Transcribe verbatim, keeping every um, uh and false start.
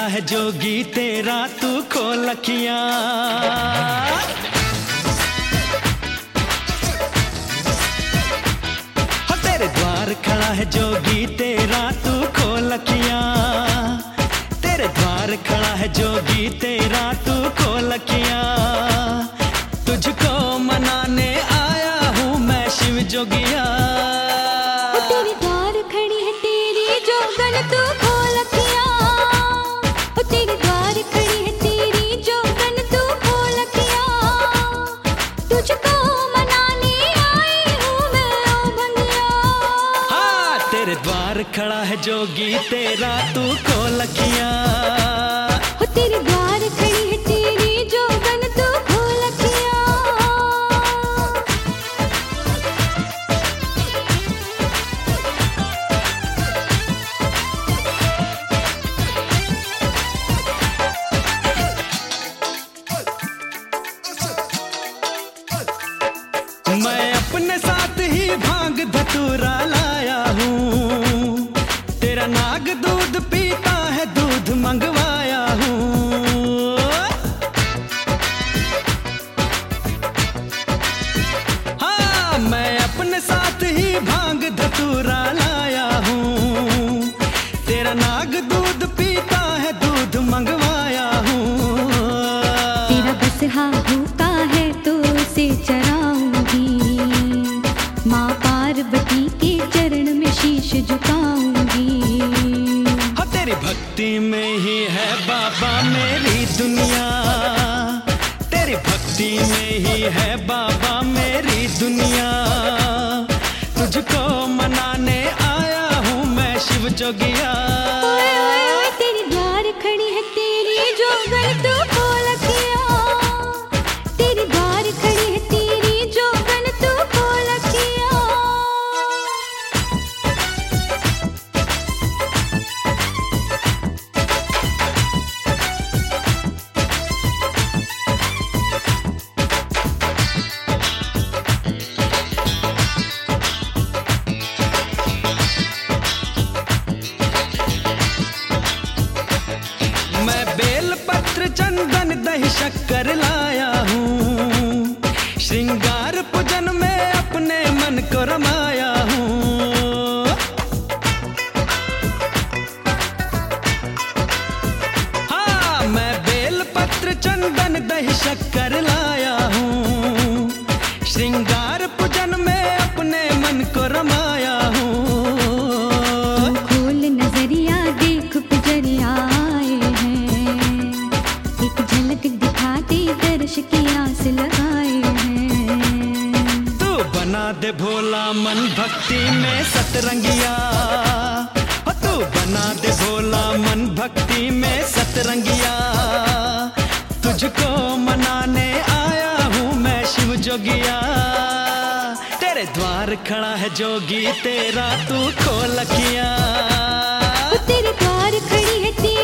खड़ा है जोगी तेरा तू खोल अखियां। हो तेरे द्वार खड़ा है जोगी तेरा तू खोल अखियां। तेरे द्वार खड़ा है जोगी तेरा तू खोल अखियां। तुझको मनाने आया हूँ मैं शिव जोगिया। तेरे द्वार खड़ी है तेरी जोगन तू खोल अखियां। तेरे द्वार खड़ी है तेरी जोगन तू खोल अखियां। तुझको मनाने आई हूँ मैं ओ बंगिया। हाँ तेरे द्वार खड़ा है जोगी तेरा तू खोल अखियां। तेरे द्वार खड़ी है तेरी जोगन तू खोल अखियां। मैं अपने साथ ही भांग धतूरा लाया हूँ। तेरा नाग दूध पीता है दूध मंगवाया हूँ। हाँ मैं अपने साथ ही भांग धतूरा लाया हूँ। तेरा नाग दूध पीता है दूध मंगवाया हूँ। तेरा बसहा भूखा है तो उसे चराऊंगी। माँ पार्वती के चरण में शीश झुकाऊंगी। हाँ तेरी भक्ति में ही है बाबा मेरी दुनिया। तेरी भक्ति में ही है बाबा मेरी दुनिया। तुझको मनाने आया हूँ मैं शिव जोगिया। ओए ओए ओए तेरे द्वार खड़ी है तेरी जोगन तू खोल अखियां। तेरे द्वार खड़ी है तेरी जोगन तू खोल अखियां। मैं बेल पत्र चंदन दही शक्कर लाया हूँ। श्रृंगार पूजन में अपने मन को रमाया हूँ। हाँ मैं बेल पत्र चंदन दही शक्कर लाया हूँ। श्रृंगार पूजन में अपने मन को रमाया हूँ। खोल नजरिया देख पुजरिया आए हैं। एक झलक दिखा दे दर्श की आस लगाए हैं। तू बना दे भोला मन भक्ति में सतरंगिया। हो तू बना दे भोला मन भक्ति में सतरंगिया। तुझको मनाने आया हूँ मैं शिव जोगिया। तेरे द्वार खड़ा है जोगी तेरा तू खोल अखियां। तेरे द्वार खड़ी है तेरी